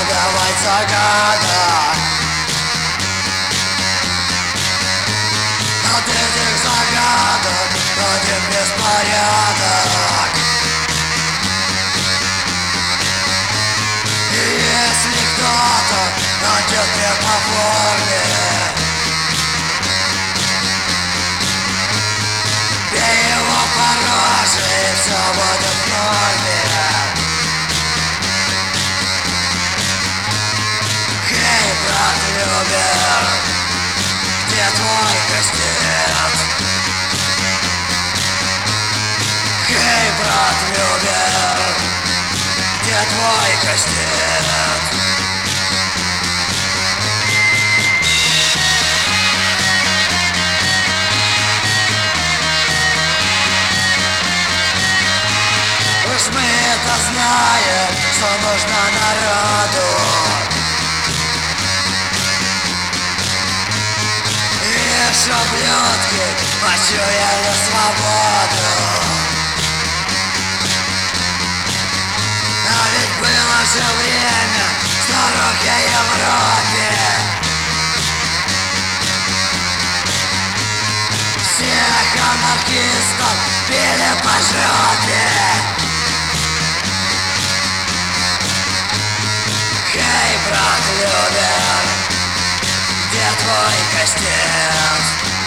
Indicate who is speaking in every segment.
Speaker 1: загадывать загадок. От этих загадок один беспорядок. И если кто-то найдет меня по форме, бей его по роже, и все будет в норме. Хей, брат Любер, где твой кастет? Хей, брат Любер, где твой кастет? Уж мы это знаем, что нужно народу. И ублюдки почуяли свободу. А ведь было же время в старухе Европе. Всех анархистов били по жопе. Хей, брат Любер, где твой кастет?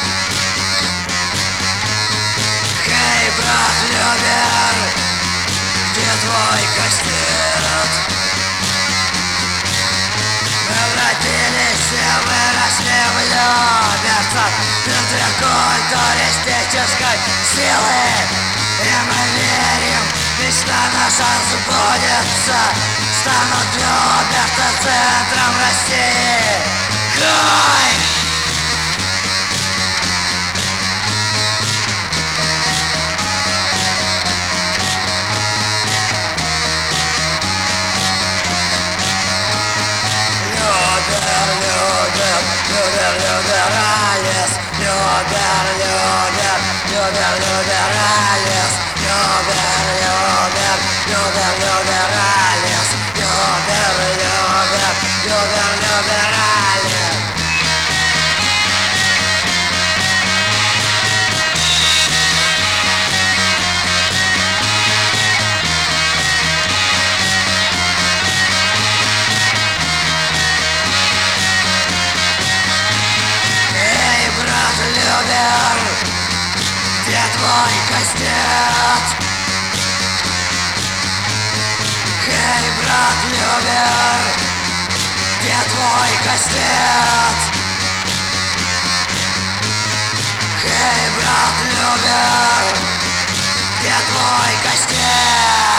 Speaker 1: Хей, брат Любер, где твой кастет? Мы родились и выросли в Люберцах, в центре культуристической силы. И мы верим, мечта наша сбудется. Станут Люберцы центром России. Хай! Любер, Любер, Любер, Любералис. Любер, Любер, Любер, Любералис. Любер, Любер, Любер, Любералис. Любер, Любер, Любер, Любералис. Эй, брат Любер, где твой кастет? Эй, брат Любер, где твой кастет? Эй, брат Любер, где твой кастет?